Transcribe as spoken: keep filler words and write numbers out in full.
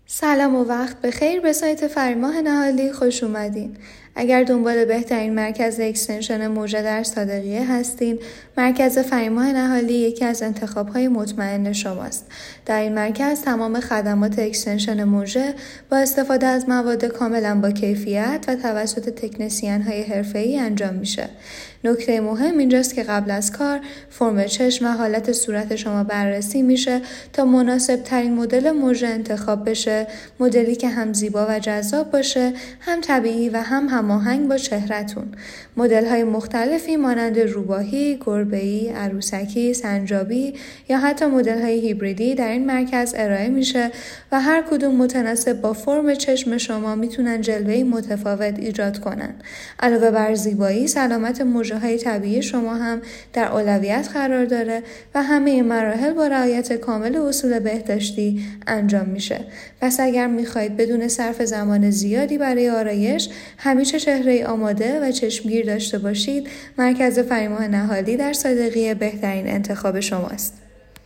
سلام و وقت بخیر. به سایت فریماه نهالی خوش اومدین. اگر دنبال بهترین مرکز اکستنشن موژه در صادقیه هستین، مرکز فریماه نهالی یکی از انتخاب‌های مطمئن شماست. در این مرکز تمام خدمات اکستنشن موژه با استفاده از مواد کاملا با کیفیت و توسط تکنسین‌های حرفه‌ای انجام میشه. نکته مهم اینجاست که قبل از کار فرم چشم و حالت صورت شما بررسی میشه تا مناسب ترین مدل موژه انتخاب بشه، مدلی که هم زیبا و جذاب باشه، هم طبیعی و هم هماهنگ با چهره‌تون. مدل‌های مختلفی مانند روباهی، گربه‌ای، عروسکی، سنجابی یا حتی مدل‌های هیبریدی در این مرکز ارائه میشه و هر کدوم متناسب با فرم چشم شما میتونن جلوه‌ای متفاوت ایجاد کنن. علاوه بر زیبایی، سلامت موژه های طبیعی شما هم در اولویت قرار داره و همه مراحل با رعایت کامل اصول بهداشتی انجام میشه. پس اگر میخواید بدون صرف زمان زیادی برای آرایش همیشه چهره آماده و چشمگیر داشته باشید، مرکز فریماه نهالی در صادقیه بهترین انتخاب شماست.